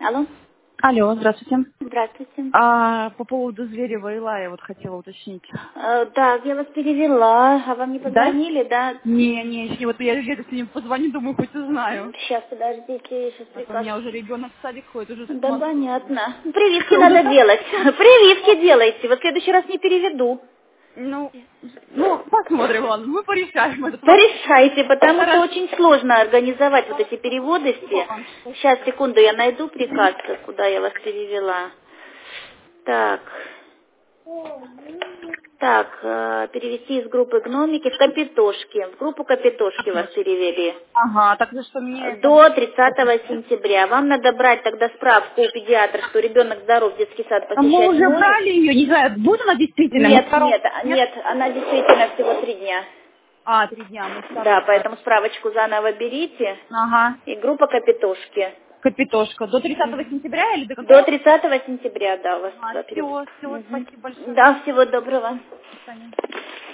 Алло. Алло, здравствуйте. Здравствуйте. По поводу Зверева Илая вот хотела уточнить. Да, я вас перевела. А вам не Да? позвонили, да? Не, вот я где-то с ним позвоню, думаю, хоть узнаю. Сейчас, подождите, сейчас А то у приказ. меня уже ребенок в садик ходит, уже Да, смотрю. понятно. Прививки надо делать. Прививки делайте. Вот в следующий раз не переведу. Ну, посмотрим, ладно, мы порешаем этот вопрос. Порешайте, потому что Хорошо. очень сложно организовать вот эти переводы все. Сейчас, секунду, я найду приказ, куда я вас перевела. Так. Так, перевести из группы гномики в Капитошки. В группу Капитошки вас перевели. Ага, так что мне это... До 30 сентября. Вам надо брать тогда справку у педиатра, что ребенок здоров, детский сад А мы посещать уже может. брали ее, не знаю, будет она действительно? Мы Нет, второго... нет, она действительно всего 3 дня. 3 дня, мы Да, второй брали. поэтому справочку заново берите. Ага, И группа Капитошки. Капитошка. До 30 сентября или до До какого? 30 сентября, да, у вас туда перевод. Все, спасибо большое. Да, всего доброго. До свидания.